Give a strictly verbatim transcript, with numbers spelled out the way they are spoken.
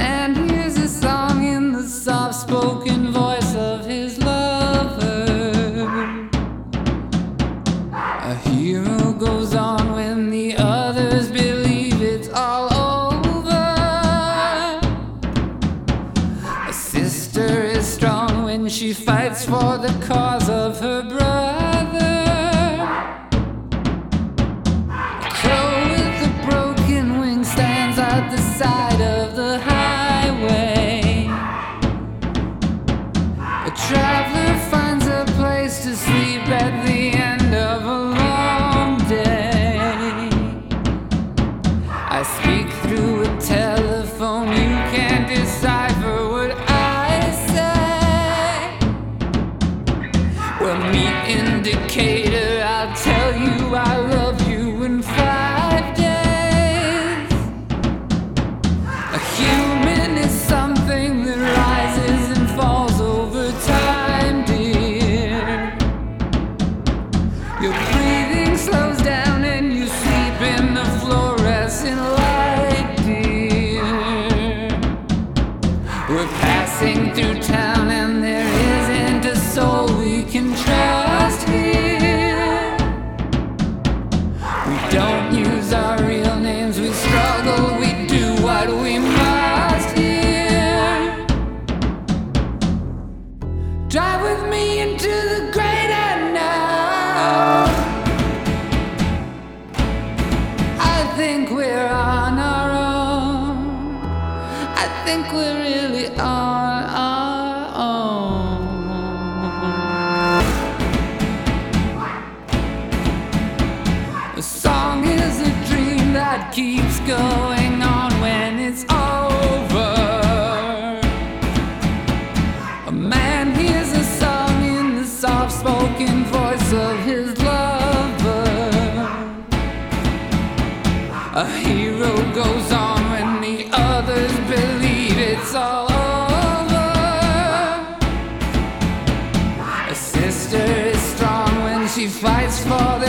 man hears a song in the soft-spoken voice of his lover. A hero goes on when the others believe it's all over. A sister is strong when she fights for the cause of her brother. A crow with a broken wing stands at the side of the highway. A traveler finds a place to sleep at the end of a long day. I speak through a telephone, you can't decipher what I say. Well, meet indicator, I'll tell you I love you in five days. A human is something that rises and falls over time, dear. Your breathing slows down and you sleep in the fluorescent light, dear. We're passing through town and there isn't a soul we can trust here. We don't use our real names, we struggle, we do what we must here. Drive with me into the great unknown. I think we're on our own. I think we're really on our own. A song is a dream that keeps going on when it's over. A man hears a song in the soft-spoken voice of his lover. A hero goes on when the others believe it's all over. A sister is strong when she fights for